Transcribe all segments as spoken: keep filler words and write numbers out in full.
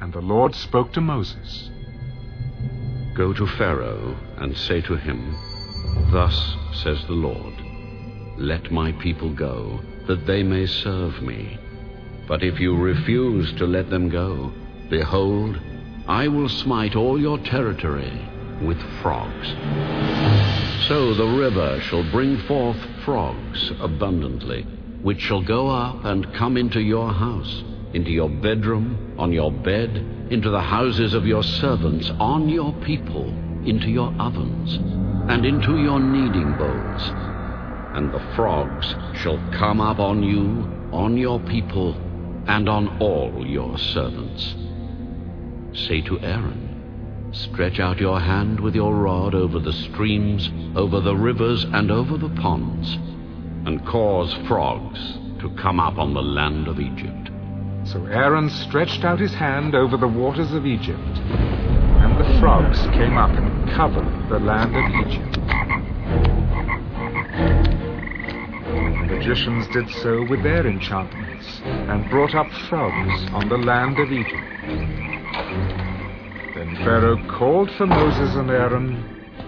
And the Lord spoke to Moses. Go to Pharaoh and say to him, Thus says the Lord, Let my people go, that they may serve me. But if you refuse to let them go, behold, I will smite all your territory with frogs. So the river shall bring forth frogs abundantly, which shall go up and come into your house, into your bedroom, on your bed, into the houses of your servants, on your people, into your ovens, and into your kneading bowls. And the frogs shall come up on you, on your people, and on all your servants. Say to Aaron, Stretch out your hand with your rod over the streams, over the rivers, and over the ponds, and cause frogs to come up on the land of Egypt. So Aaron stretched out his hand over the waters of Egypt, and the frogs came up and covered the land of Egypt. The magicians did so with their enchantments, and brought up frogs on the land of Egypt. Then Pharaoh called for Moses and Aaron.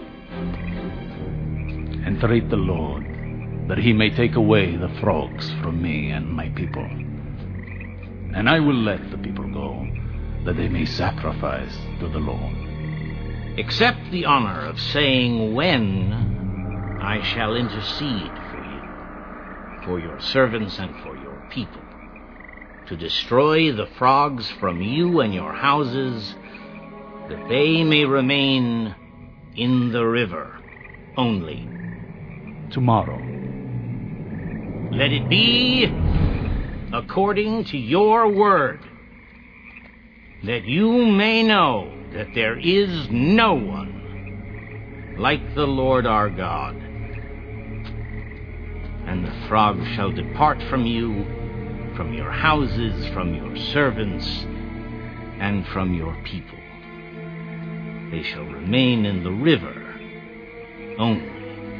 Entreat the Lord, that he may take away the frogs from me and my people. And I will let the people go, that they may sacrifice to the Lord. Accept the honor of saying when I shall intercede for you, for your servants and for your people, to destroy the frogs from you and your houses, that they may remain in the river only. Tomorrow. Let it be according to your word, that you may know that there is no one like the Lord our God. And the frogs shall depart from you, from your houses, from your servants, and from your people. They shall remain in the river only.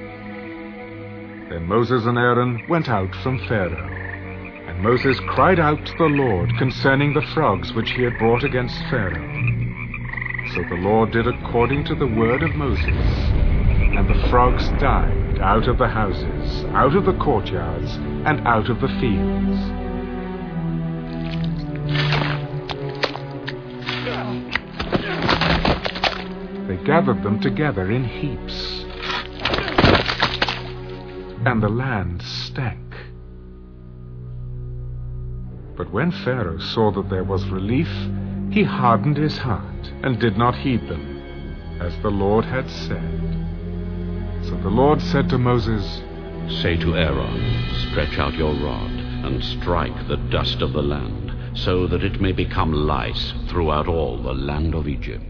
Then Moses and Aaron went out from Pharaoh. And Moses cried out to the Lord concerning the frogs which he had brought against Pharaoh. So the Lord did according to the word of Moses, and the frogs died out of the houses, out of the courtyards, and out of the fields. They gathered them together in heaps, and the land stank. But when Pharaoh saw that there was relief, he hardened his heart and did not heed them, as the Lord had said. So the Lord said to Moses, Say to Aaron, Stretch out your rod and strike the dust of the land, so that it may become lice throughout all the land of Egypt.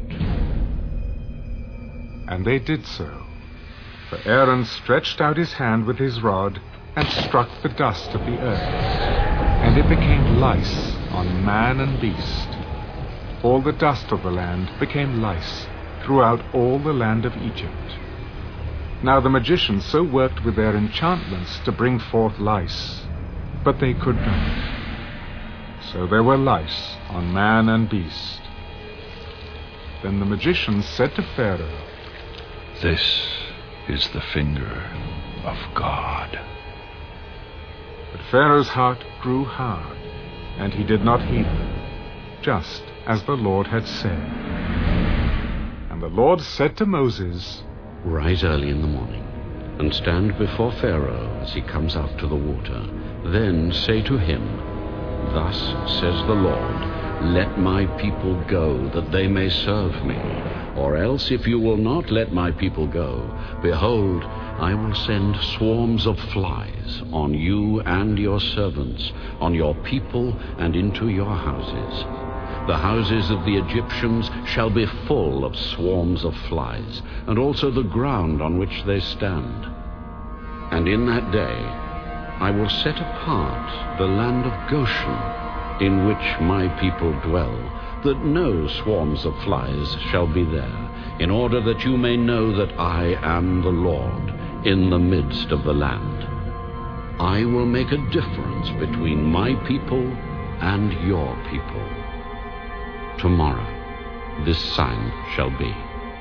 And they did so. For Aaron stretched out his hand with his rod and struck the dust of the earth, and it became lice on man and beast. All the dust of the land became lice throughout all the land of Egypt. Now the magicians so worked with their enchantments to bring forth lice, but they could not. So there were lice on man and beast. Then the magicians said to Pharaoh, This is the finger of God. But Pharaoh's heart grew hard, and he did not heed them, just as the Lord had said. And the Lord said to Moses, Rise early in the morning, and stand before Pharaoh as he comes out to the water. Then say to him, Thus says the Lord, Let my people go, that they may serve me. Or else, if you will not let my people go, behold, I will send swarms of flies on you and your servants, on your people and into your houses. The houses of the Egyptians shall be full of swarms of flies, and also the ground on which they stand. And in that day I will set apart the land of Goshen, in which my people dwell, that no swarms of flies shall be there, in order that you may know that I am the Lord in the midst of the land. I will make a difference between my people and your people. tomorrow this sign shall be."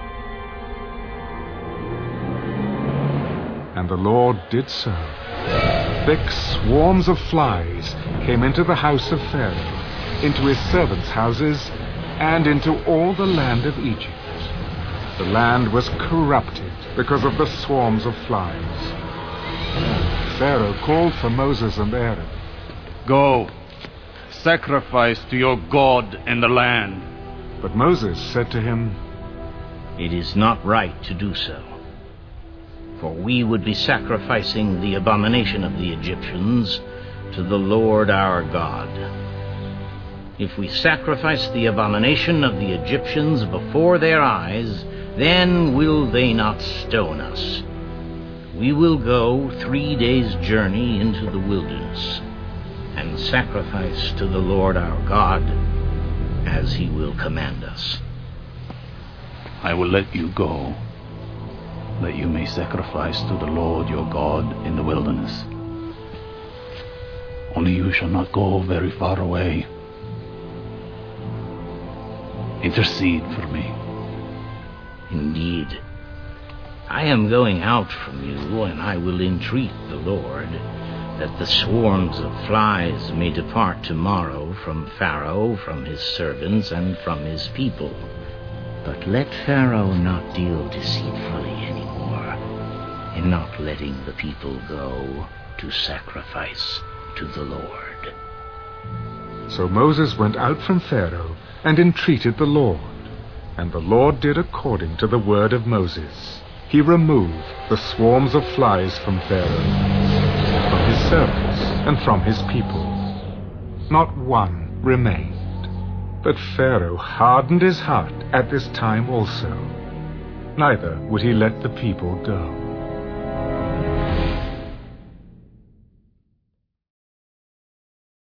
And the Lord did so. Thick swarms of flies came into the house of Pharaoh, into his servants' houses, and into all the land of Egypt. The land was corrupted because of the swarms of flies. And Pharaoh called for Moses and Aaron. "Go, sacrifice to your God in the land." But Moses said to him, "It is not right to do so, for we would be sacrificing the abomination of the Egyptians to the Lord our God. If we sacrifice the abomination of the Egyptians before their eyes, then will they not stone us. We will go three days' journey into the wilderness and sacrifice to the Lord our God as he will command us." "I will let you go, that you may sacrifice to the Lord your God in the wilderness. Only you shall not go very far away. Intercede for me." "Indeed, I am going out from you, and I will entreat the Lord that the swarms of flies may depart tomorrow from Pharaoh, from his servants, and from his people. But let Pharaoh not deal deceitfully anymore in not letting the people go to sacrifice to the Lord." So Moses went out from Pharaoh and entreated the Lord. And the Lord did according to the word of Moses. He removed the swarms of flies from Pharaoh, from his servants, and from his people. Not one remained. But Pharaoh hardened his heart at this time also. Neither would he let the people go.